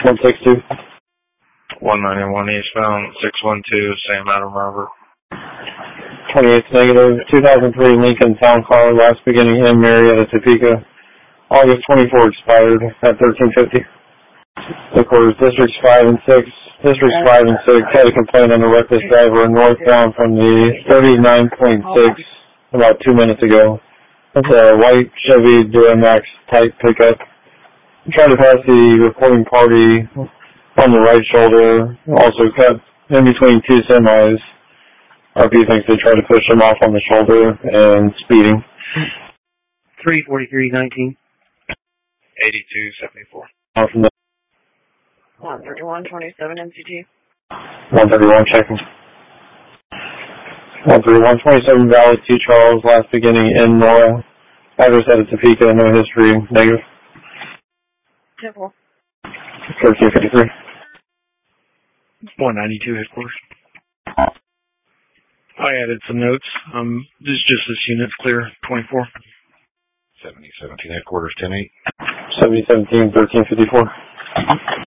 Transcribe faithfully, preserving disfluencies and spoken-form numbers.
one six two. one ninety-one eastbound, six one two, same Adam Robert. twenty-eight negative, two thousand three Lincoln Town Car, last beginning in Marietta, Topeka. August twenty-fourth expired at thirteen fifty. Headquarters, Districts five and six. Districts five and six had a complaint on a reckless driver northbound from the thirty-nine point six about two minutes ago. It's a white Chevy Duramax type pickup. Trying to pass the reporting party on the right shoulder. Also cut in between two semis. R P thinks they tried to push him off on the shoulder and speeding. three forty-three nineteen. eighty-two seventy-four. one thirty-one twenty-seven N C T. one thirty-one checking. one thirty-one twenty-seven Valley T. Charles, last beginning in Nora. Address out of Topeka, no history, negative. Temple. thirteen fifty-three. one ninety-two headquarters. I added some notes. Um, this is just this unit's clear, twenty-four. seventy seventeen headquarters, ten eight. seventy seventeen, thirteen fifty-four.